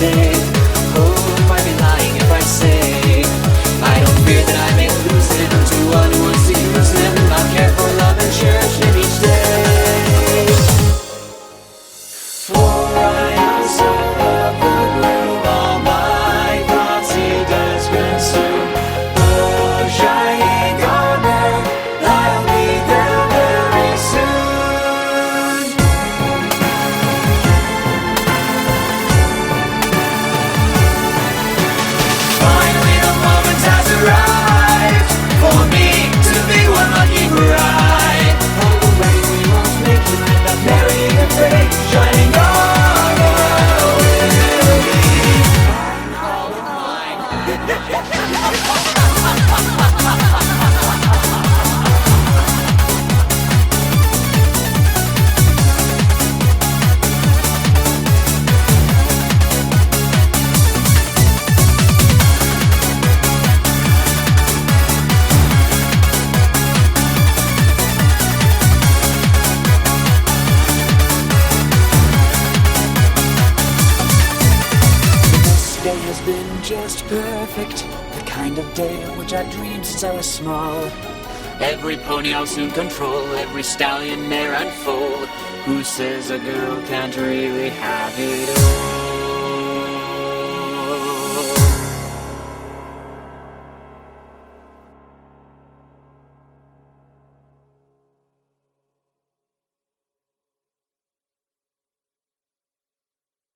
day. Oh, I'd be lying if I say I don't fear that I may lose him to one who wants to use him, not care for love and cherish him each day. For I am so of the groove, all my thoughts he does consume. Oh, shining armor, I'll be there very soon. Finally the moment has arrived for me to be one lucky bride. All the way we won't make you end up marrying a fake shining armor will be all of mine. This day has been just perfect, the kind of day of which I dreamed since I was small. Every pony I'll soon control, every stallion mare and foal. Who says a girl can't really have it all?